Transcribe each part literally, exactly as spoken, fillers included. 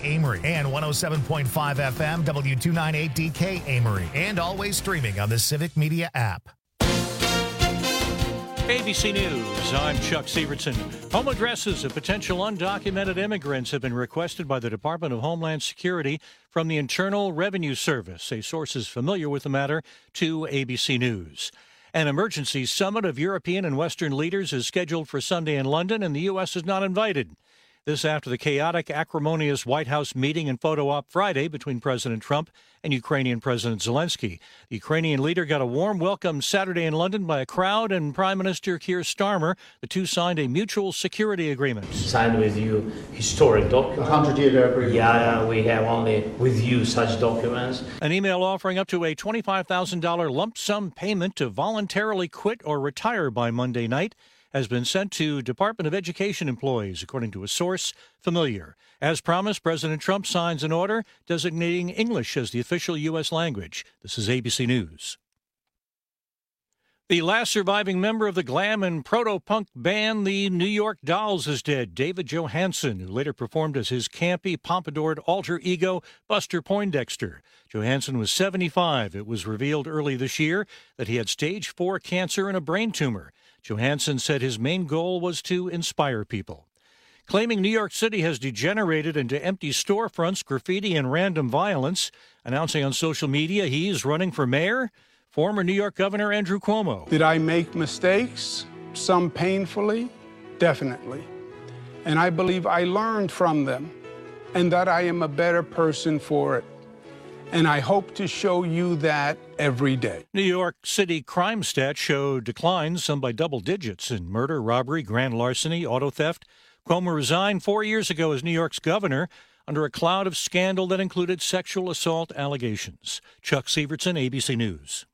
Amory, and one oh seven point five F M W two ninety-eight D K Amory, and always streaming on the Civic Media app. A B C News, I'm Chuck Severson. Home addresses of potential undocumented immigrants have been requested by the Department of Homeland Security from the Internal Revenue Service, say sources familiar with the matter to A B C News. An emergency summit of European and Western leaders is scheduled for Sunday in London, and the U S is not invited. This after the chaotic, acrimonious White House meeting and photo op Friday between President Trump and Ukrainian President Zelensky. The Ukrainian leader got a warm welcome Saturday in London by a crowd and Prime Minister Keir Starmer. The two signed a mutual security agreement. Signed with you historic document. A hundred-year agreement. Yeah, we have only with you such documents. An email offering up to a twenty-five thousand dollars lump sum payment to voluntarily quit or retire by Monday night has been sent to Department of Education employees, according to a source familiar. As promised, President Trump signs an order designating English as the official U S language. This is A B C News. The last surviving member of the glam and proto-punk band, the New York Dolls, is dead. David Johansen, who later performed as his campy, pompadoured alter ego, Buster Poindexter. Johansen was seventy-five. It was revealed early this year that he had stage four cancer and a brain tumor. Johansen said his main goal was to inspire people. Claiming New York City has degenerated into empty storefronts, graffiti, and random violence, announcing on social media he's running for mayor, former New York Governor Andrew Cuomo. Did I make mistakes? Some painfully? Definitely. And I believe I learned from them and that I am a better person for it. And I hope to show you that every day. New York City crime stats show declines, some by double digits, in murder, robbery, grand larceny, auto theft. Cuomo resigned four years ago as New York's governor under a cloud of scandal that included sexual assault allegations. Chuck Severson, A B C News.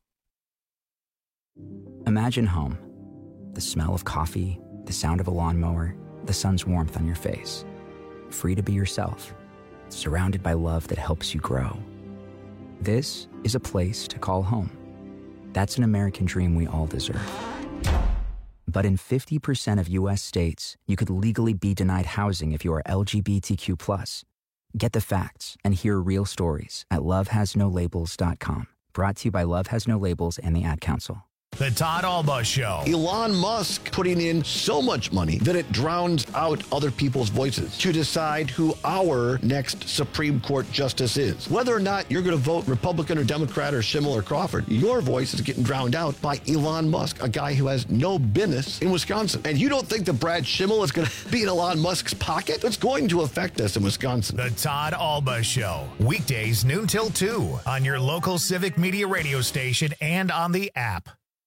Imagine home. The smell of coffee, the sound of a lawnmower, the sun's warmth on your face. Free to be yourself, surrounded by love that helps you grow. This is a place to call home. That's an American dream we all deserve. But in fifty percent of U S states, you could legally be denied housing if you are L G B T Q plus. Get the facts and hear real stories at love has no labels dot com. Brought to you by Love Has No Labels and the Ad Council. The Todd Alba Show. Elon Musk putting in so much money that it drowns out other people's voices to decide who our next Supreme Court justice is. Whether or not you're going to vote Republican or Democrat or Schimmel or Crawford, your voice is getting drowned out by Elon Musk, a guy who has no business in Wisconsin. And you don't think that Brad Schimmel is going to be in Elon Musk's pocket? It's going to affect us in Wisconsin. The Todd Alba Show. Weekdays noon till two on your local Civic Media radio station and on the app.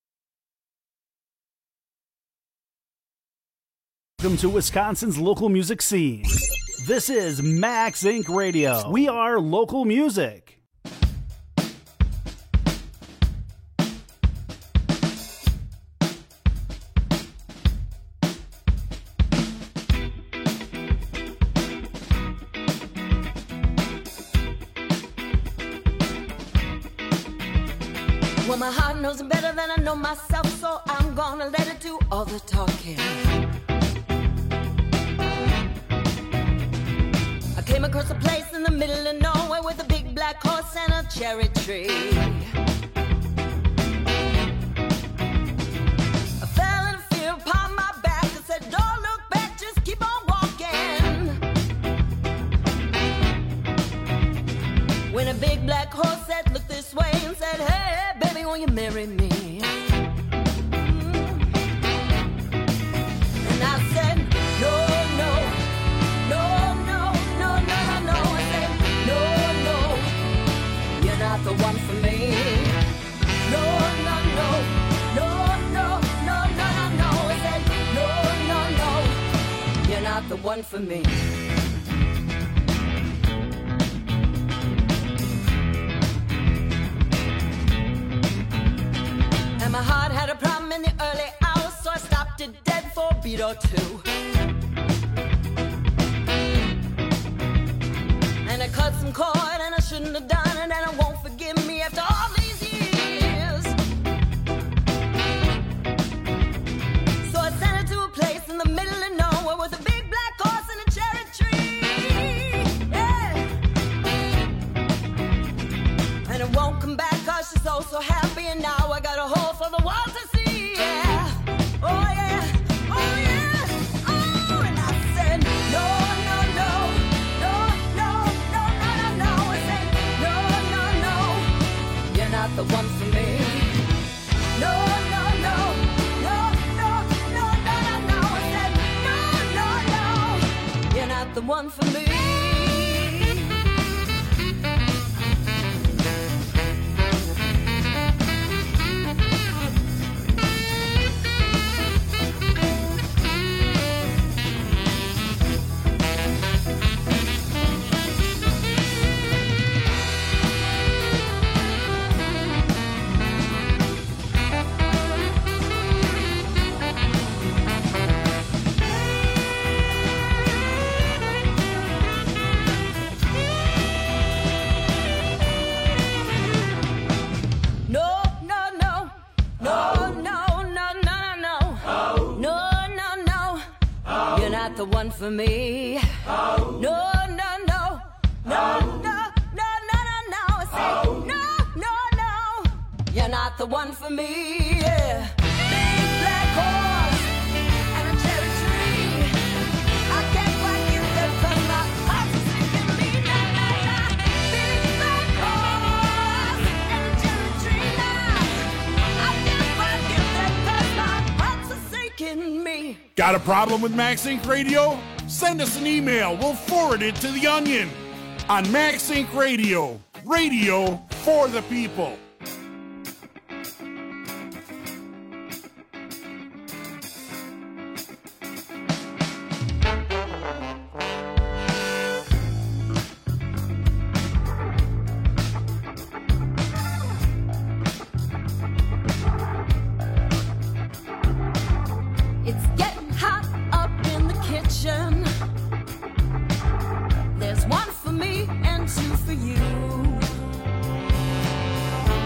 Welcome to Wisconsin's local music scene. This is Max Incorporated. Radio. We are local music. Well, my heart knows it better than I know myself, so I'm gonna let it do all the talking. Came across a place in the middle of nowhere with a big black horse and a cherry tree. I fell in fear upon my back and said, don't look back, just keep on walking. When a big black horse said, look this way, and said, hey, baby, will you marry me? And I said, no, no, no. The one for me. No, no, no, no, no, no, no, no, no. I said, no, no, no, you're not the one for me. And my heart had a problem in the early hours, so I stopped it dead for a beat or two. And I cut some cord and I shouldn't have done it, and I won't forgive me after all these years. So I sent her to a place in the middle of nowhere with a big black horse and a cherry tree. Yeah. oh so happy, and now I got a hole for the world to see. Yeah. Oh yeah, oh yeah, oh, and I said no, no, no, no, no, no, no, no, no. I said no, no, no, you're not the one for me. No, no, no, no, no, no, no, no, no. I said no, no, no, you're not the one for me. The one for me. Oh. No, no, no, no, oh. no, no, no, no, no. I say oh. no, no, no. You're not the one for me. Yeah. Big black horse and a cherry tree. I can't quite get there 'cause my heart's sinking me. Na, na, na. Big black horse and a cherry tree. Now I can't quite get there 'cause my heart's sinking me. Got a problem with Max Inc Radio? Send us an email. We'll forward it to The Onion on Max Inc Radio. Radio for the people. There's one for me and two for you.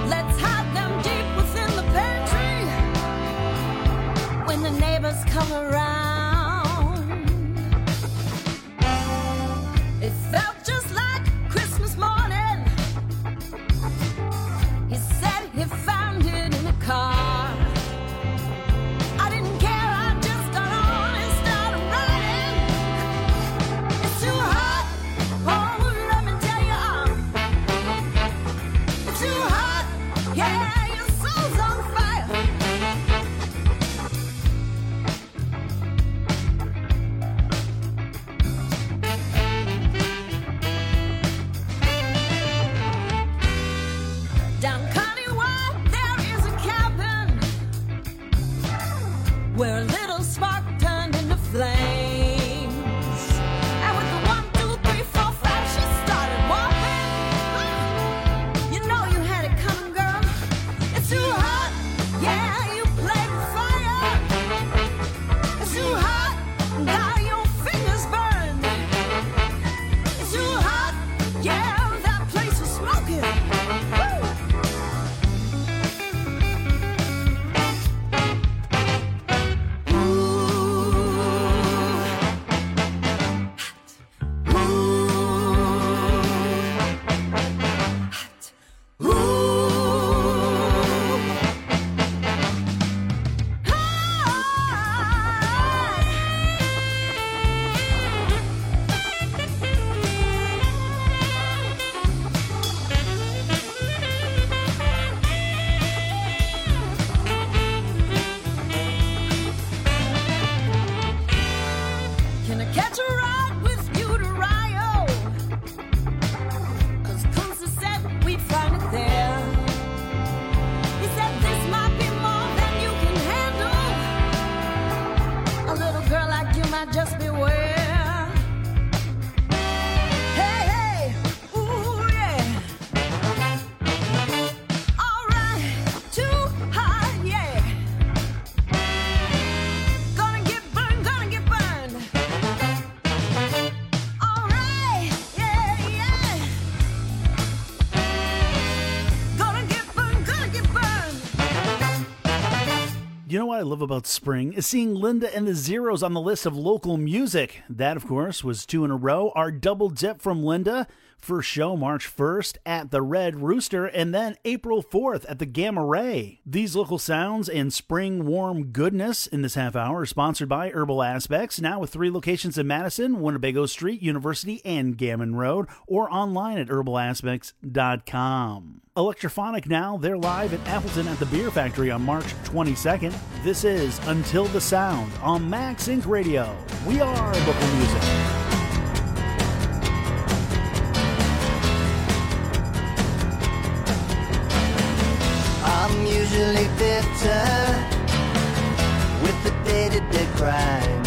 I love about spring is seeing Linda and the Zeros on the list of local music. That, of course, was two in a row. Our double dip from Linda. First show March first at the Red Rooster, and then April fourth at the Gamma Ray. These local sounds and spring warm goodness in this half hour are sponsored by Herbal Aspects, now with three locations in Madison, Winnebago Street, University, and Gammon Road, or online at herbal aspects dot com. Electrophonic now, they're live in Appleton at the Beer Factory on March twenty-second. This is Until the Sound on Max Inc Radio. We are local music. I'm usually bitter with the day-to-day grind.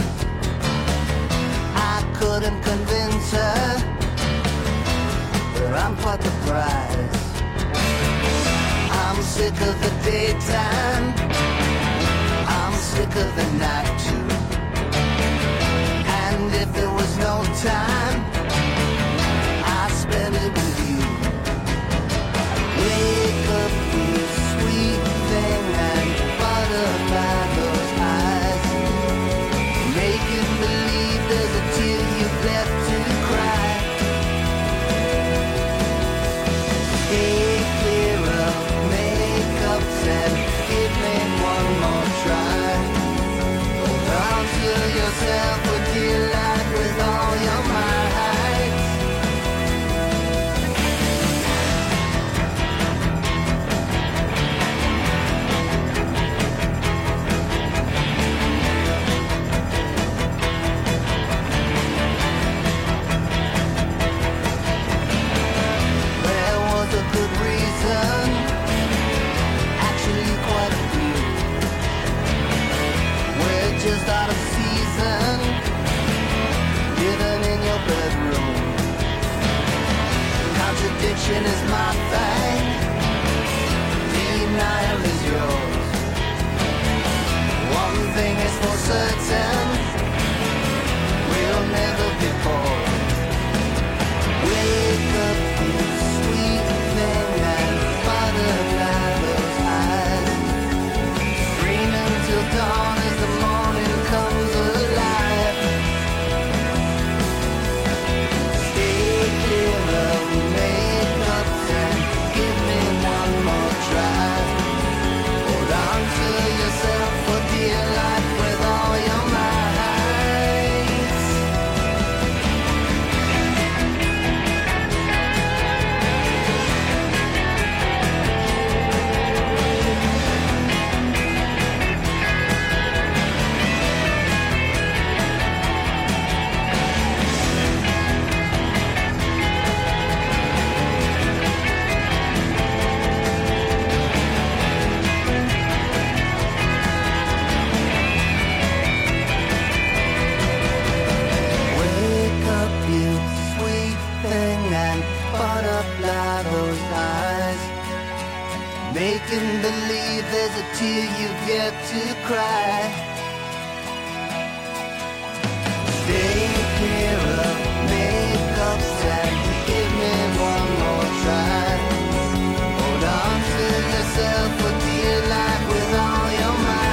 I couldn't convince her that I'm quite the prize. I'm sick of the daytime, I'm sick of the night too. And if there was no time, I'd spend it with you. Wake up, you sweet thing, and butterfly those eyes, making believe there's a tear you've left to cry. Stay clear of makeups and give me one more try. Hold on to yourself with dear life with all your might. Just out of season, living in your bedroom. Contradiction is my thing, denial is yours. One thing is for certain, we'll never be bored. Wake up, you sweet thing, and butterfly those eyes. Dreaming till dawn as the morning comes alive. Stay clear of makeup and give me one more try. Hold on to yourself for dear life with all your might. Making believe there's a tear you've yet to cry. Stay clear of makeups and give me one more try. Hold on to yourself for dear life with all your might.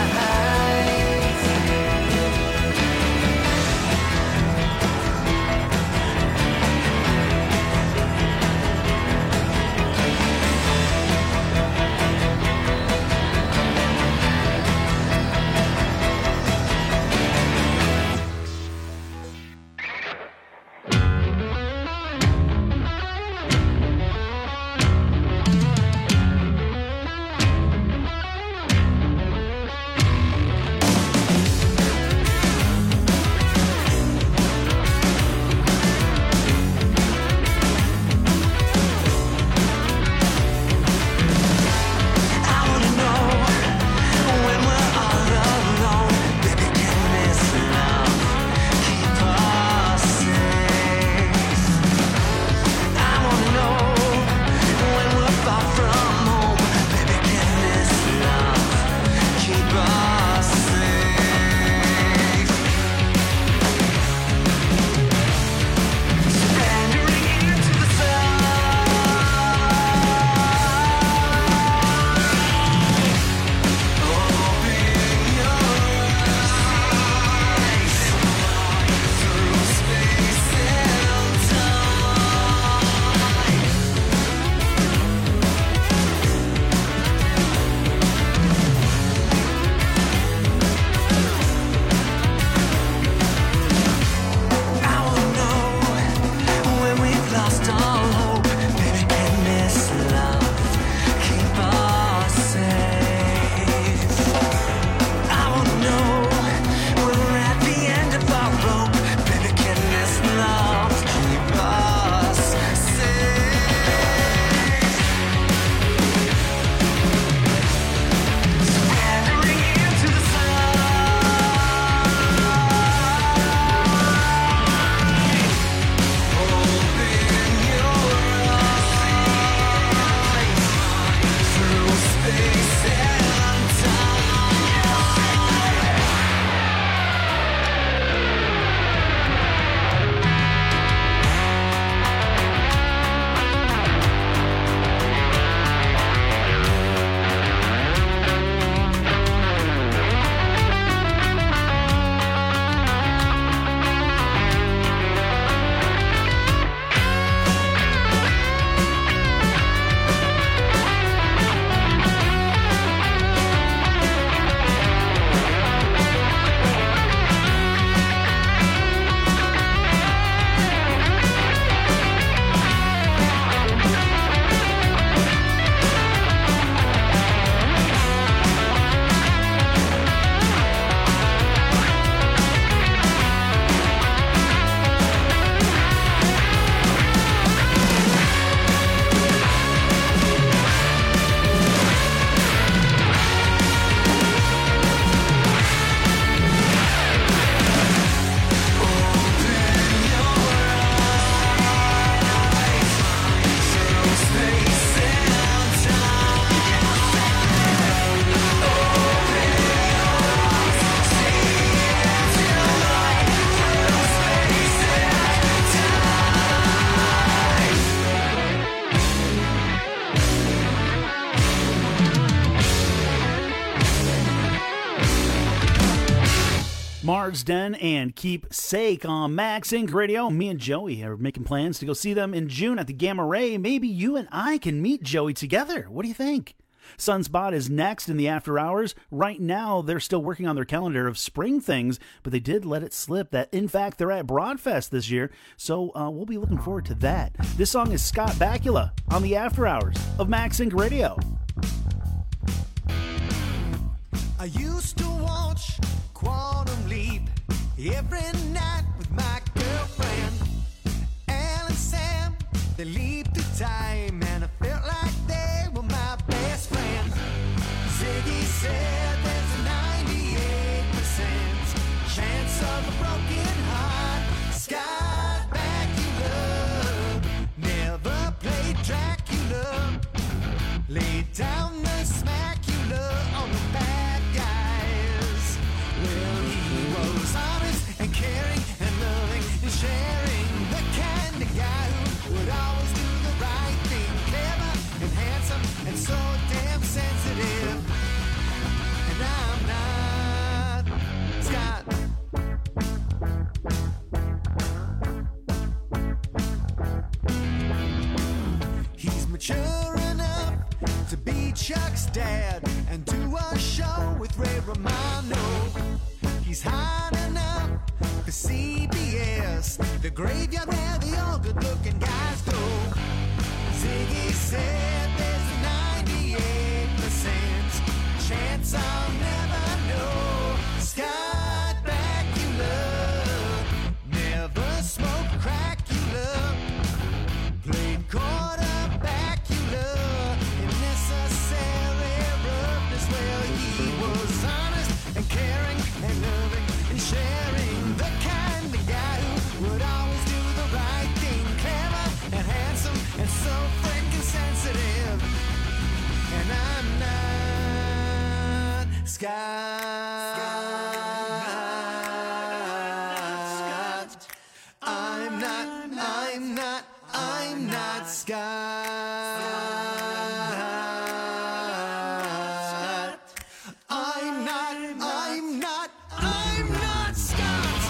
Marsden and Keep Sake on Max Inc Radio. Me and Joey are making plans to go see them in June at the Gamma Ray. Maybe you and I can meet Joey together. What do you think? Sunspot is next in the after hours. Right now, they're still working on their calendar of spring things, but they did let it slip that, in fact, they're at Broadfest this year, so uh, we'll be looking forward to that. This song is Scott Bakula on the after hours of Max Inc Radio. I used to watch Quantum Leap every night with my girlfriend. Al and Sam, they leaped through time, and I felt like they were my best friends. Ziggy said there's a ninety-eight percent chance of a broken heart. Scott Bakula never played Dracula, laid down the smacula on the bad guys. Well, he was honest and caring and loving and sharing, the kind of guy who would always do the right thing, clever and handsome and so damn sensitive. And I'm not Scott. He's mature enough to be Chuck's dad and do a show with Ray Romano. He's hot enough for C B S, the graveyard where the all good-looking guys go. Ziggy said there's a ninety-eight percent chance I'll never know. Scott Bakula never smoked Cracula, played quarterbackula in necessary roughness. Well, he was honest and caring and loving and sharing, the kind of guy who would always do the right thing, clever and handsome and so freaking sensitive. And I'm not Scott. I'm not, I'm not, I'm not Scott. I'm not, I'm not, I'm not Scott.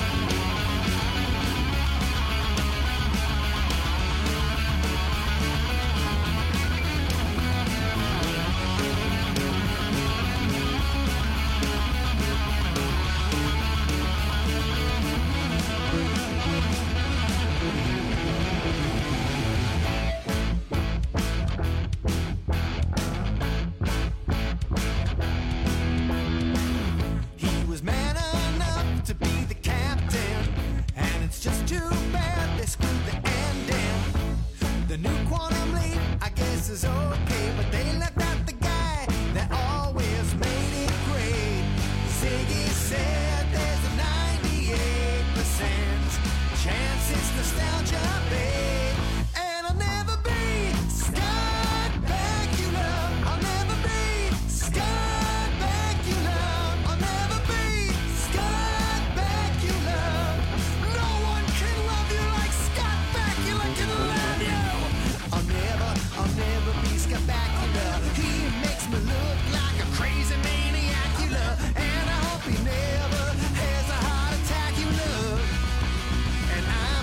He was man enough to be the captain, and it's just too bad they screwed the ending. The new Quantum Leap, I guess, is okay, but they left out the guy that always made it great. Ziggy said there's a ninety-eight percent chance it's nostalgia, babe. And I'll never be Scott Bakula. I'll never be Scott Bakula. I'll never be Scott Bakula. No one can love you like Scott Bakula can love you. I'll never, I'll never be Scott Bakula. He makes me look like a crazy maniac, you love. And I hope he never has a heart attack, you love. And I'm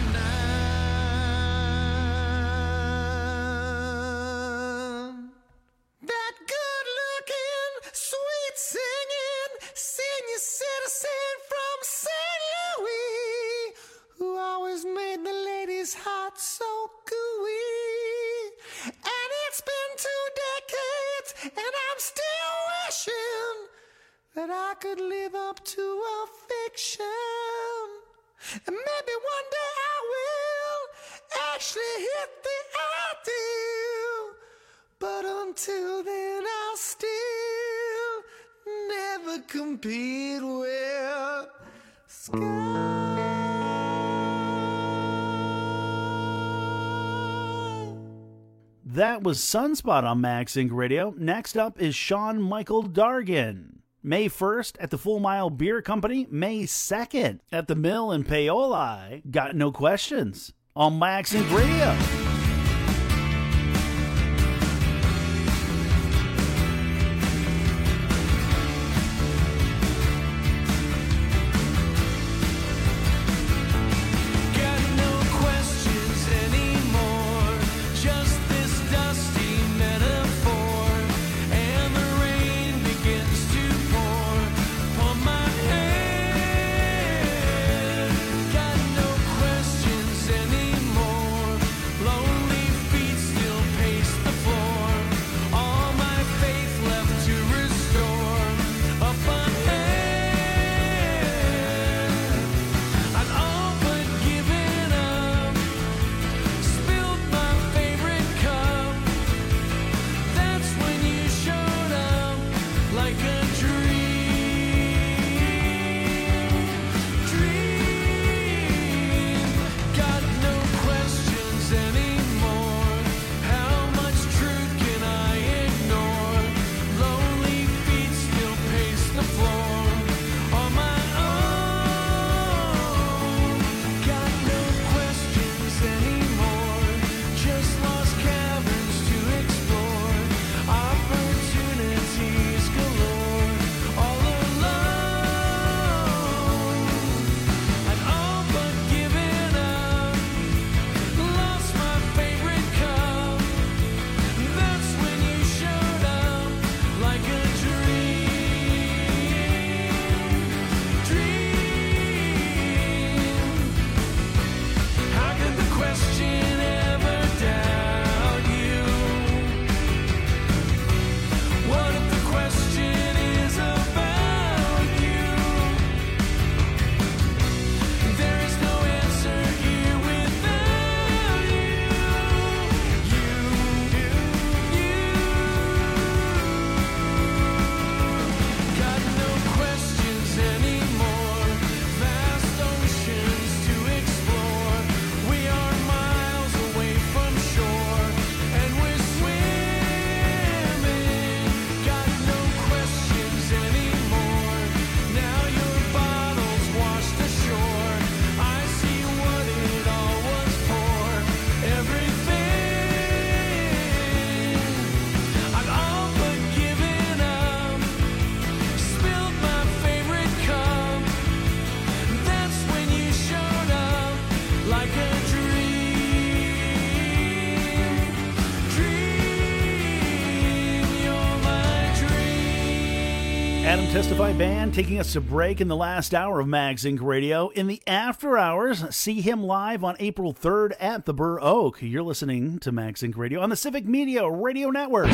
not that good looking, sweet singing, senior citizen from Saint Louis, who always made the ladies' hearts so gooey. And it's been two decades, and I'm still wishing that I could live up to a fiction. And maybe one day I will actually hit the ideal. But until then, I'll still never compete with Scott. That was Sunspot on Max Inc Radio. Next up is Sean Michael Dargan. May first at the Full Mile Beer Company. May second at the Mill in Paoli. Got No Questions on Max Inc Radio. Adam Testify Band taking us to break in the last hour of MagZinc Radio. In the after hours, see him live on April third at the Burr Oak. You're listening to MagZinc Radio on the Civic Media Radio Network.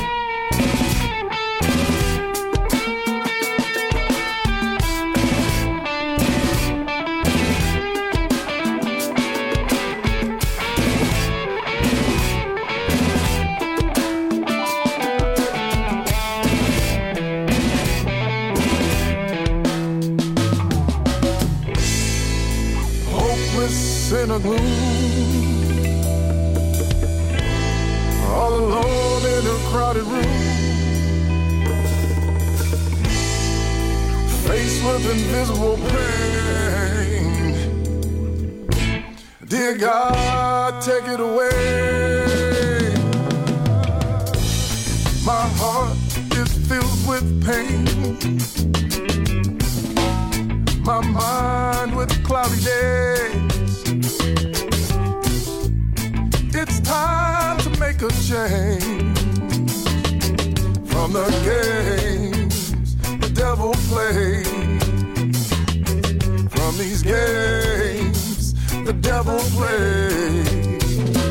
In a gloom, all alone in a crowded room, faced with invisible pain. Dear God, take it away. My heart is filled with pain, my mind with cloudy days. It's time to make a change from the games the devil plays. From these games the devil plays.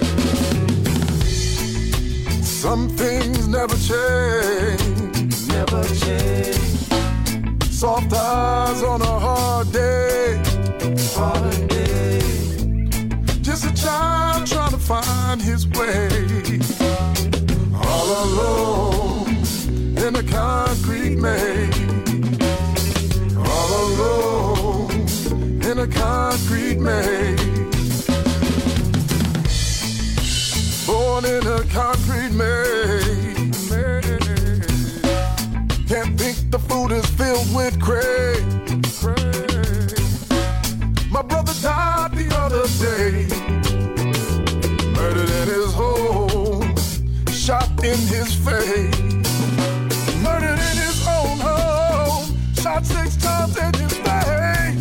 Some things never change, never change. Soft eyes on a hard day, hard day. Just a child trying to find his way, all alone in a concrete maze, all alone in a concrete maze, born in a concrete maze. Can't think the food is filled with craze. My brother died the other day, murdered in his home, shot in his face. Murdered in his own home, shot six times in his face.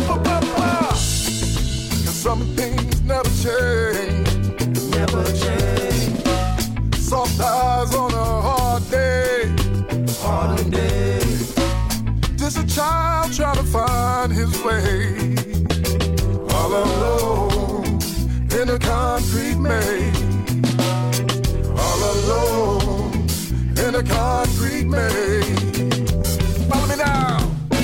Cause some things never change, never change. Soft eyes on a hard day, hard day. Just a child trying to find his way, all alone in a concrete maze, all alone in a concrete maze. Follow me now.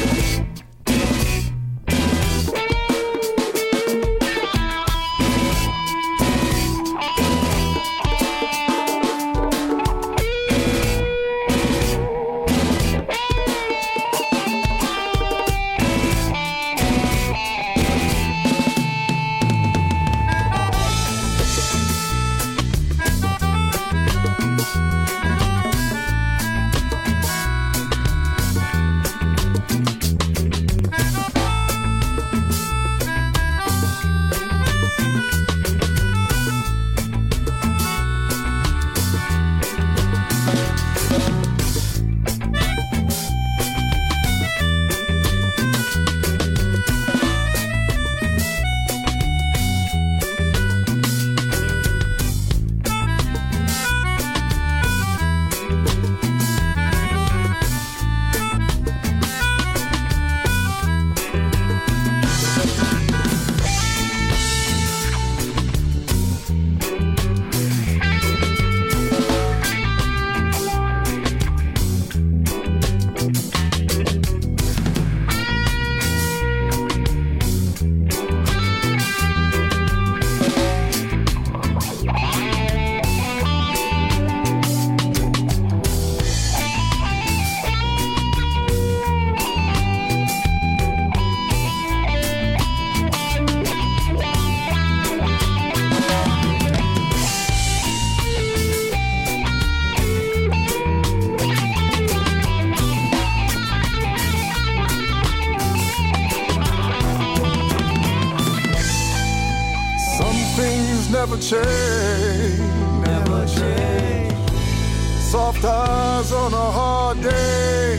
never change, never change. Soft eyes on a hard day,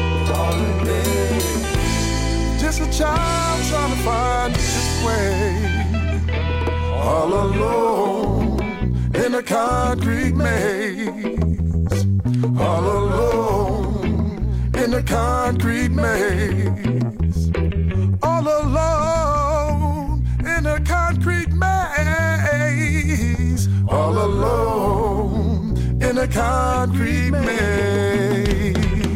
hard day. Just a child trying to find his way, all alone in a concrete maze, all alone in in a concrete maze. All alone in a concrete maze. All alone in a concrete maze.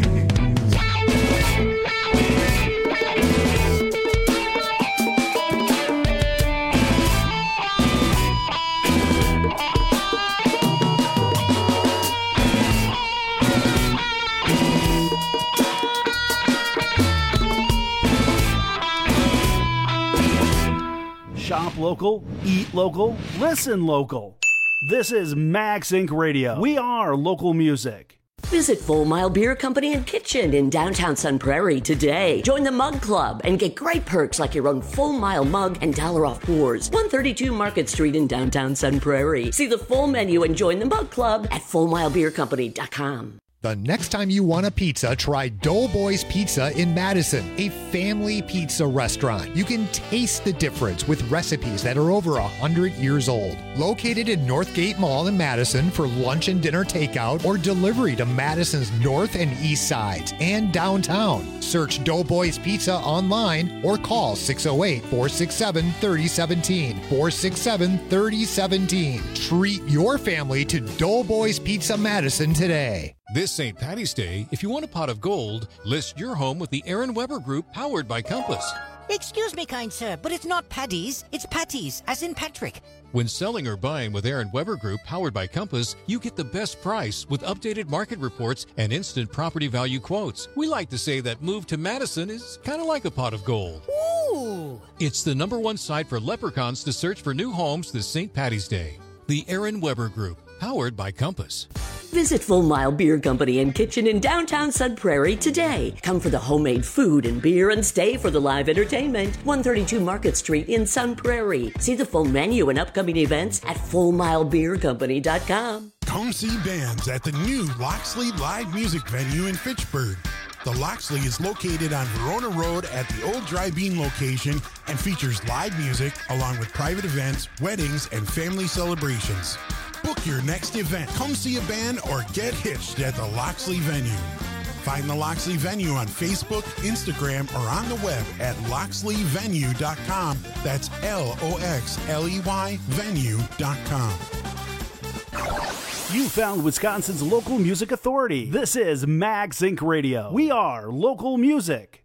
Shop local, eat local, listen local. This is Max Incorporated. Radio. We are local music. Visit Full Mile Beer Company and Kitchen in downtown Sun Prairie today. Join the Mug Club and get great perks like your own Full Mile mug and dollar off pours. one thirty-two Market Street in downtown Sun Prairie. See the full menu and join the Mug Club at full mile beer company dot com. The next time you want a pizza, try Doughboys Pizza in Madison, a family pizza restaurant. You can taste the difference with recipes that are over one hundred years old. Located in Northgate Mall in Madison for lunch and dinner takeout or delivery to Madison's north and east sides and downtown. Search Doughboys Pizza online or call six oh eight, four six seven, three oh one seven, four six seven, three oh one seven. Treat your family to Doughboys Pizza Madison today. This Saint Patty's Day, if you want a pot of gold, list your home with the Aaron Weber Group, powered by Compass. Excuse me, kind sir, but it's not Paddy's, it's Patty's, as in Patrick. When selling or buying with Aaron Weber Group, powered by Compass, you get the best price with updated market reports and instant property value quotes. We like to say that move to Madison is kind of like a pot of gold. Ooh! It's the number one site for leprechauns to search for new homes this Saint Patty's Day. The Aaron Weber Group, powered by Compass. Visit Full Mile Beer Company and Kitchen in downtown Sun Prairie today. Come for the homemade food and beer and stay for the live entertainment. one thirty-two Market Street in Sun Prairie. See the full menu and upcoming events at full mile beer company dot com. Come see bands at the new Loxley Live Music Venue in Fitchburg. The Loxley is located on Verona Road at the old Dry Bean location and features live music along with private events, weddings, and family celebrations. Book your next event, come see a band, or get hitched at the Loxley venue. Find the Loxley venue on Facebook, Instagram, or on the web at loxley venue dot com. That's L O X L E Y venue dot com. You found Wisconsin's local music authority. This is Max Incorporated. Radio. We are local music.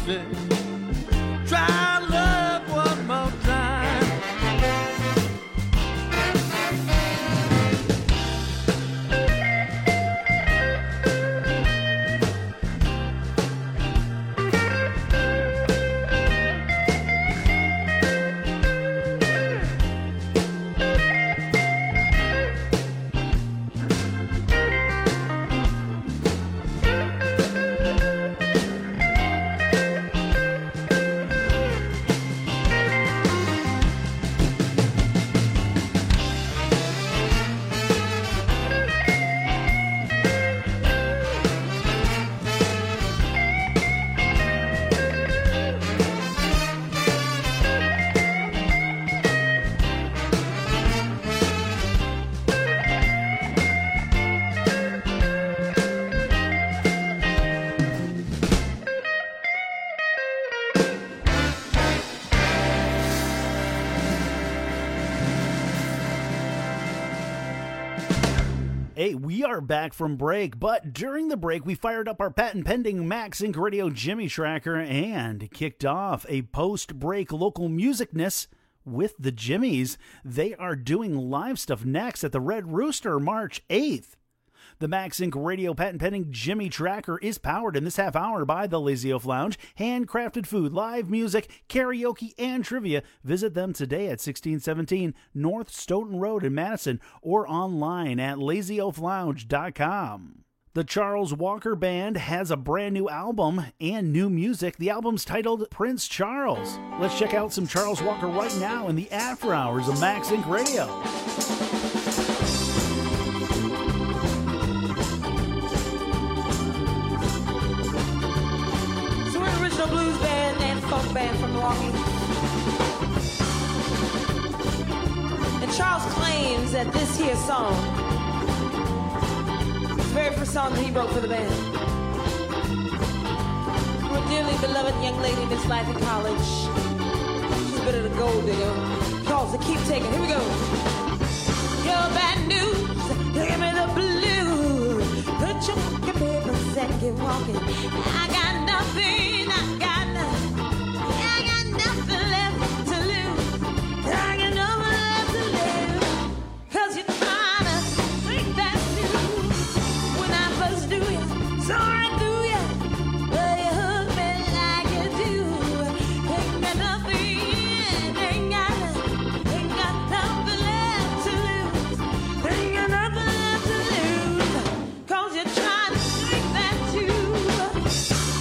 easy. Try love one more time. Hey, we are back from break, but during the break, we fired up our patent pending Max Inc Radio Jimmy Tracker and kicked off a post-break local musicness with the Jimmies. They are doing live stuff next at the Red Rooster March eighth. The Max Incorporated. Radio patent pending Jimmy Tracker is powered in this half hour by the Lazy Oaf Lounge. Handcrafted food, live music, karaoke, and trivia. Visit them today at sixteen seventeen North Stoughton Road in Madison or online at lazy oaf lounge dot com. The Charles Walker Band has a brand new album and new music. The album's titled Prince Charles. Let's check out some Charles Walker right now in the after hours of Max Incorporated. Radio. Blues band and folk band from Milwaukee. And Charles claims that this here song is the very first song that he wrote for the band. For a dearly beloved young lady in his life in college. She's a bit of a gold digger. Charles, to keep taking. Here we go. Your bad news, give me the blues. Put your fucking papers and get walking. I got nothing. I got nothing. I got nothing left to lose. I got nothing left to live. Cause you're trying to think that news. When I first do you, so I do you. But you hook me like you do. Ain't got nothing, ain't got nothing, ain't got nothing left to lose. Ain't got nothing left to lose. Cause you're trying to think that too.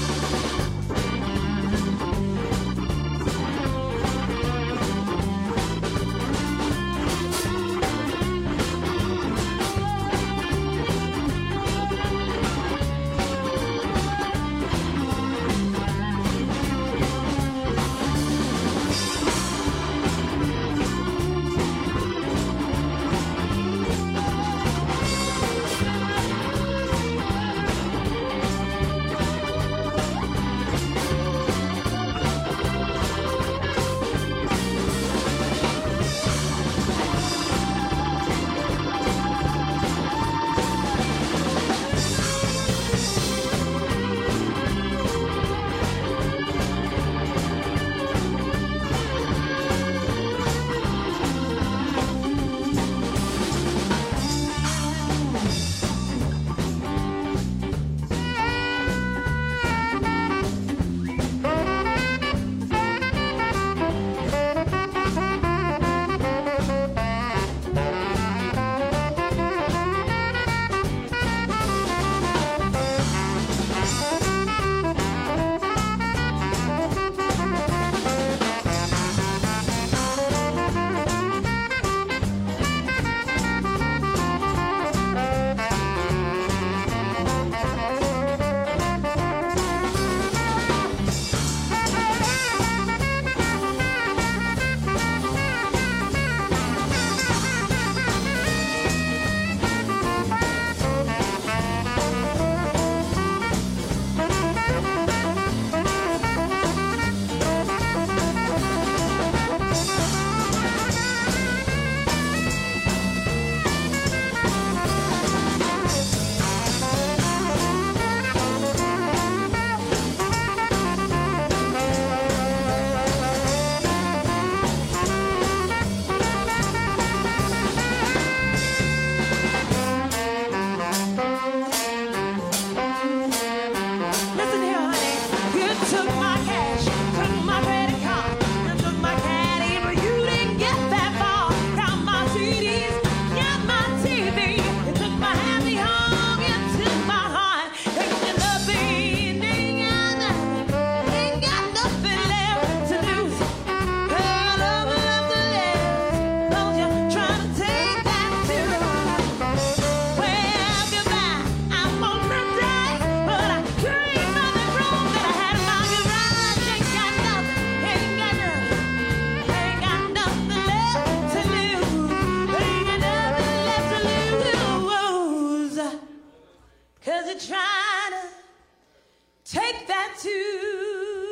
to try to take that too.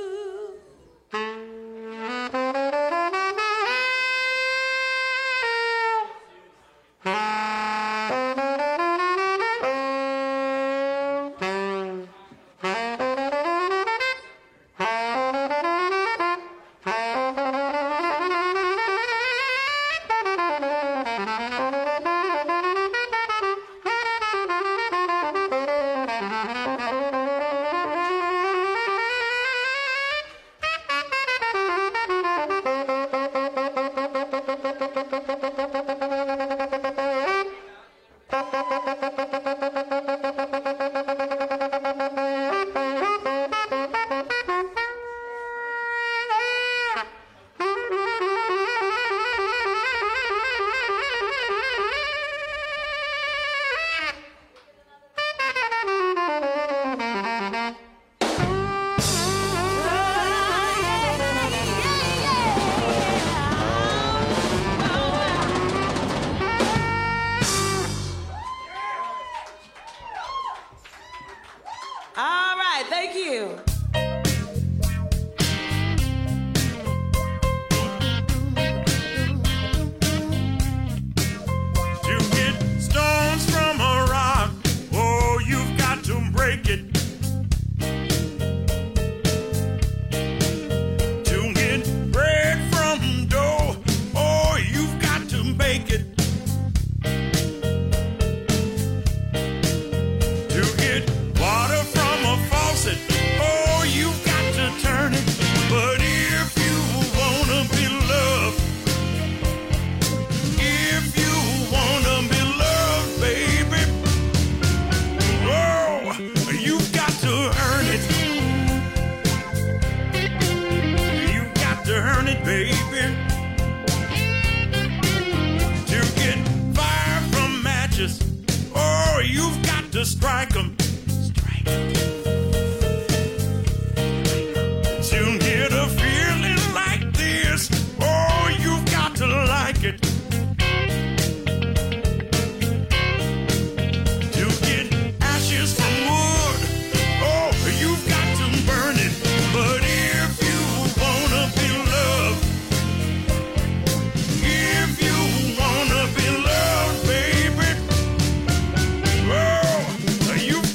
All right, thank you. To get stones from a rock, oh, you've got to break it. To get bread from dough, oh, you've got to bake it. To get water from a faucet, oh, you've got to turn it. But if you wanna be loved, if you wanna be loved, baby, oh, you've got to earn it. You've got to earn it, baby. To get fire from matches, oh, you've got to strike 'em. To get a feeling like this, oh, you've got to like it. To get ashes from wood, oh, you've got to burn it. But if you wanna be loved, if you wanna be loved, baby, oh, you've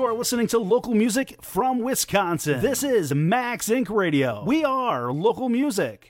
You're listening to local music from Wisconsin. This is Max Inc Radio. We are local music.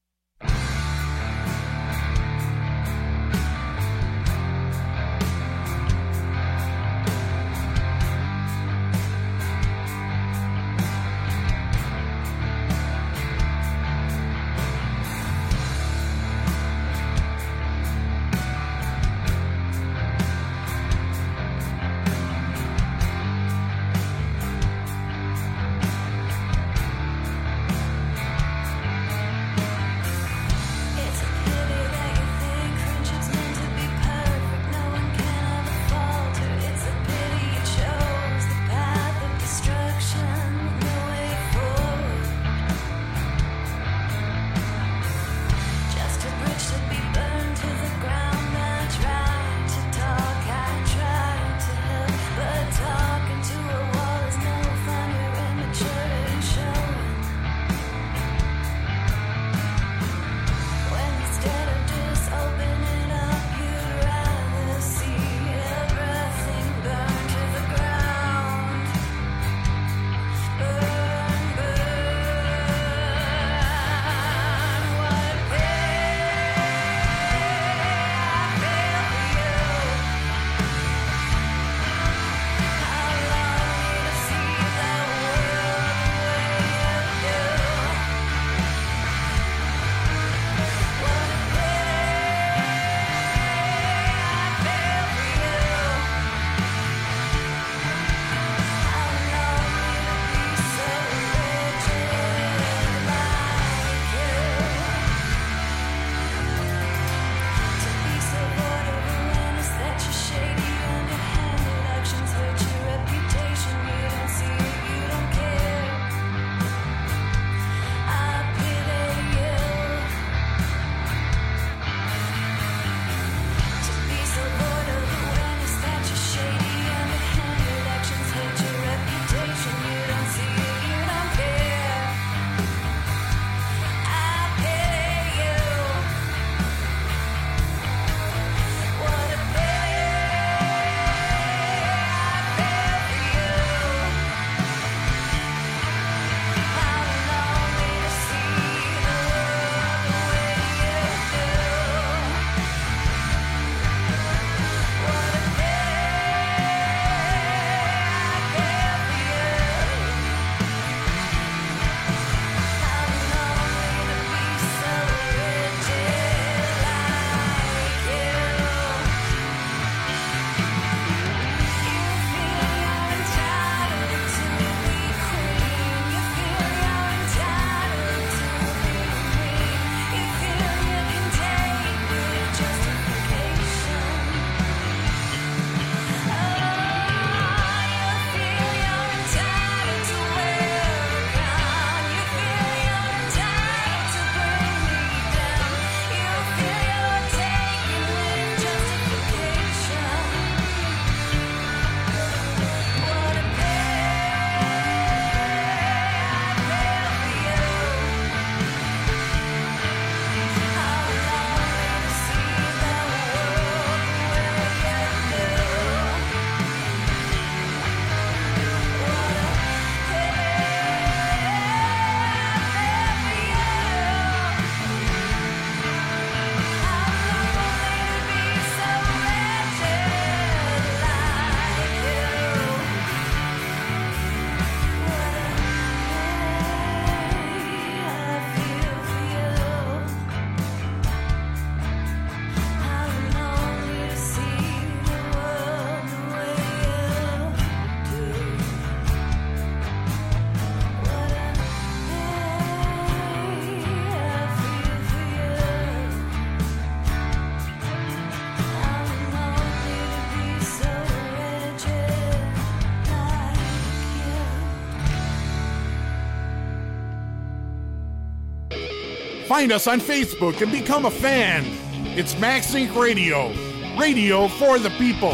Find us on Facebook and become a fan. It's Max Inc Radio. Radio for the people.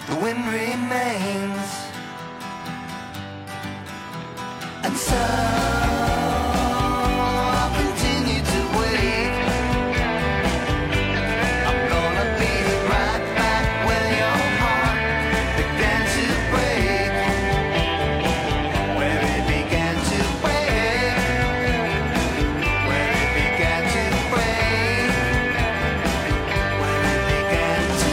the wind remains. And so I'll continue to wait. I'm gonna be right back where your heart began to break. Where it began to break. Where it began to break. Where it began to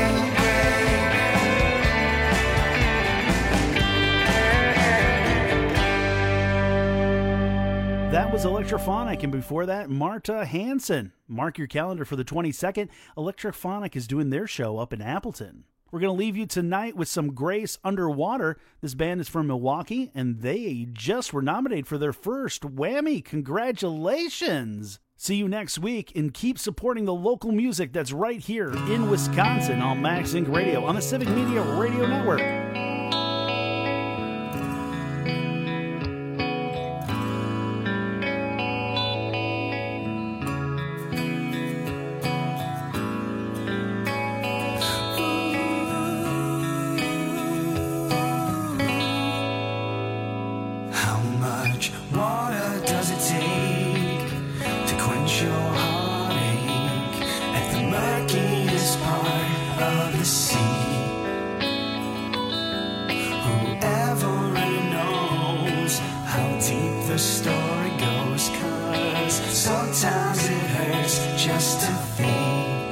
That was Electrophonic, and before that, Marta Hansen. Mark your calendar for the twenty-second. Electrophonic is doing their show up in Appleton. We're going to leave you tonight with some Grace Underwater. This band is from Milwaukee, and they just were nominated for their first Whammy. Congratulations! See you next week, and keep supporting the local music that's right here in Wisconsin on Max Inc Radio on the Civic Media Radio Network. How much water does it take to quench your heartache at the murkiest part of the sea? Whoever really knows how deep the story goes, 'cause sometimes it hurts just to think.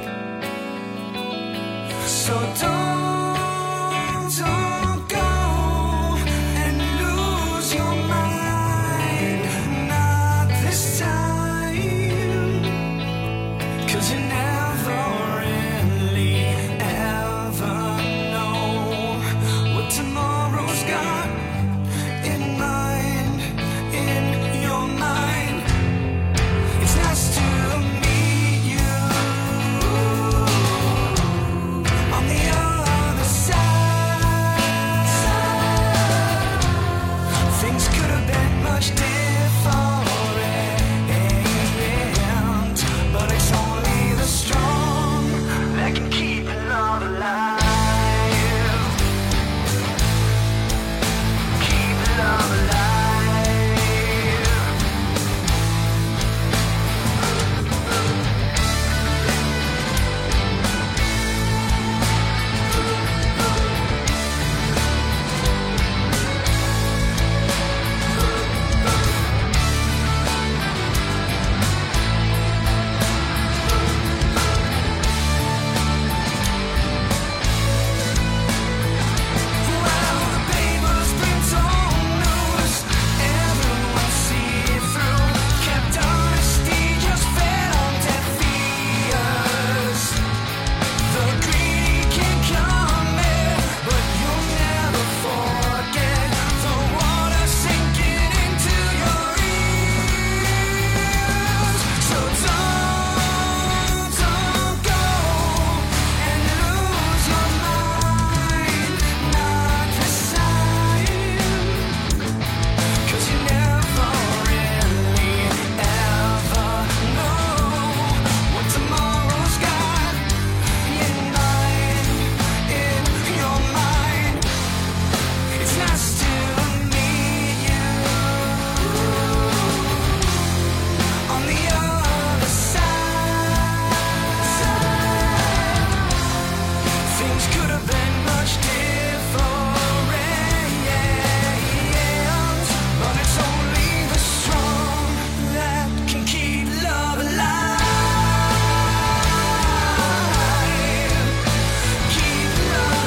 So don't, don't go and lose your mind, not this time, 'cause you never really ever know what tomorrow's got in mind, in your mind. It's nice to meet you on the other side. Things could have been much different, but it's only the strong that can keep love alive. Keep love alive. Well, the papers print on news, everyone see through. Kept honesty just fed on deaf ears. The greedy can come in, but you'll never forget the water sinking into your ears. So don't, don't go and lose your mind, not this time, 'cause you never really ever know what tomorrow's got in mind, in your mind. It's nice to meet you on the other side. Things could have been much different, but it's only the strong that can keep love alive. Keep love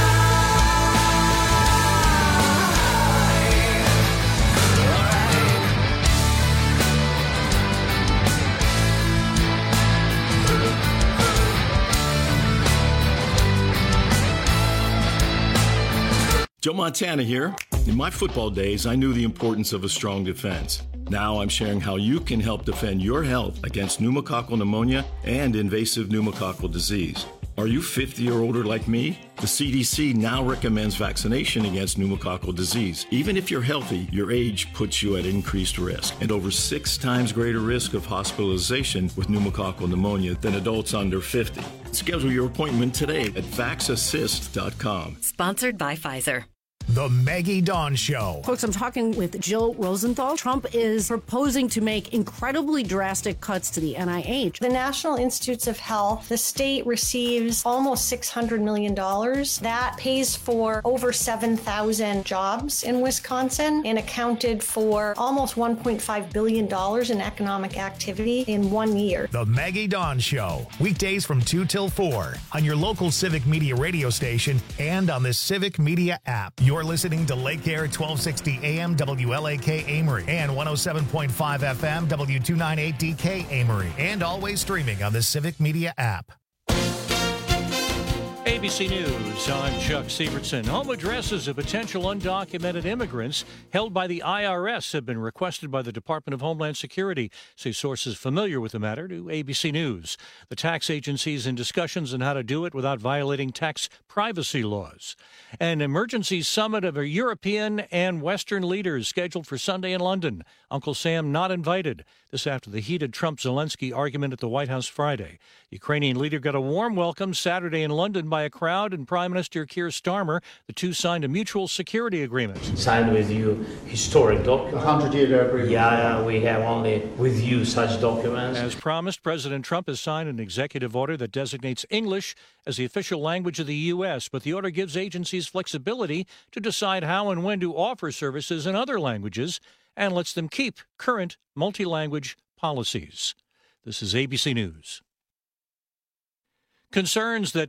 Joe Montana here. In my football days, I knew the importance of a strong defense. Now I'm sharing how you can help defend your health against pneumococcal pneumonia and invasive pneumococcal disease. Are you fifty or older like me? The C D C now recommends vaccination against pneumococcal disease. Even if you're healthy, your age puts you at increased risk and over six times greater risk of hospitalization with pneumococcal pneumonia than adults under fifty. Schedule your appointment today at vax assist dot com. Sponsored by Pfizer. The Maggie Dawn Show. Folks, I'm talking with Jill Rosenthal. Trump is proposing to make incredibly drastic cuts to the N I H. The National Institutes of Health, the state receives almost six hundred million dollars. That pays for over seven thousand jobs in Wisconsin and accounted for almost one point five billion dollars in economic activity in one year. The Maggie Dawn Show. Weekdays from two till four on your local Civic Media radio station and on the Civic Media app. You're listening to Lake Air twelve sixty A M W L A K Amory and one oh seven point five F M W two ninety-eight D K Amory, and always streaming on the Civic Media app. A B C News, I'm Chuck Sievertson. Home addresses of potential undocumented immigrants held by the I R S have been requested by the Department of Homeland Security, say sources familiar with the matter to A B C News. The tax agency is in discussions on how to do it without violating tax privacy laws. An emergency summit of European and Western leaders scheduled for Sunday in London. Uncle Sam not invited. This after the heated Trump-Zelensky argument at the White House Friday. The Ukrainian leader got a warm welcome Saturday in London by a crowd and Prime Minister Keir Starmer. The two signed a mutual security agreement. Signed with you historic document. A hundred-year agreement. Yeah, we have only with you such documents. As promised, President Trump has signed an executive order that designates English as the official language of the U S, but the order gives agencies flexibility to decide how and when to offer services in other languages and lets them keep current multi-language policies. This is A B C News. Concerns that